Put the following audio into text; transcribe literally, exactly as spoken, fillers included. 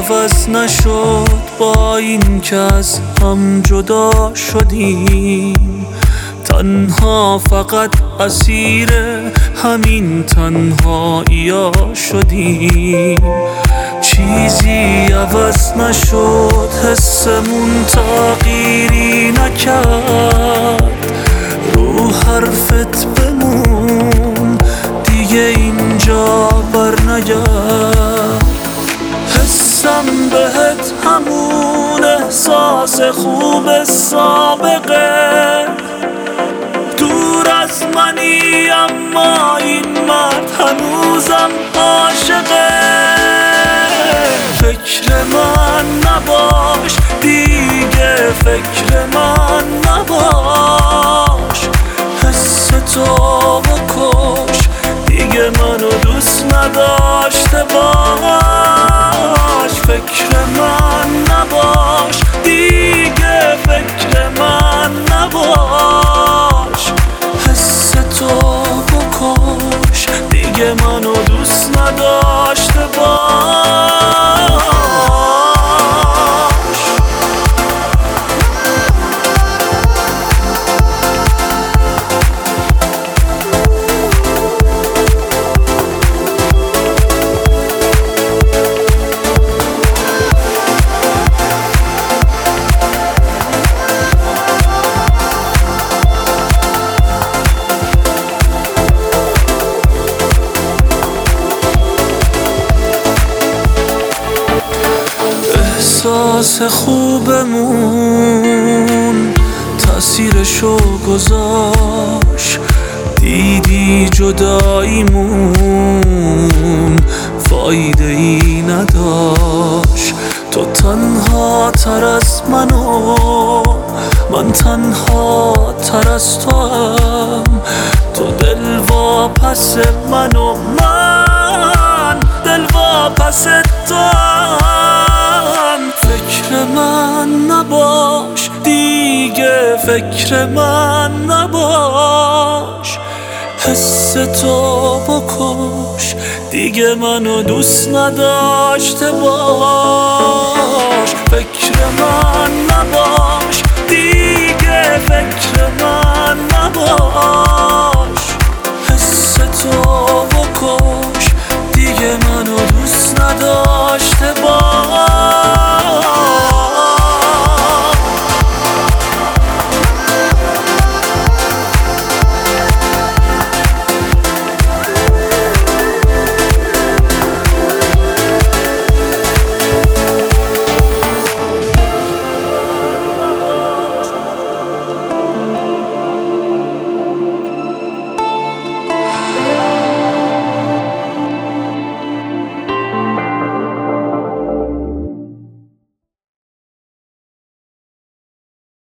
عوض نشد با این که از هم جدا شدیم. تنها فقط اسیر همین تنهایی‌ها شدیم. چیزی عوض نشد، حسمون تغییری نکرد. رو حرفت بمون، دیگه اینجا بر نگرد. حسم بهت همون احساس خوب سابقه. دور از منی اما این مرد هنوزم عاشقه. فکر من نباش دیگه، فکر من نباش. حس تو بکش، دیگه منو دوست نداشته باش. فکر من نباش دیگه، فکر من نباش. حس تو بکش، دیگه منو دوست نداشته باش. احساس خوبمون تأثیرشو گذاشت. دیدی جداییمون فایده ای نداشت. تو تنها تر از منو، من تنها تر از تو هم. تو دل واپس منو، من دل واپس تو هم. فکر من نباش دیگه، فکر من نباش. حس تو بکش، دیگه منو دوست نداشته باش. فکر من نباش دیگه، فکر من نباش.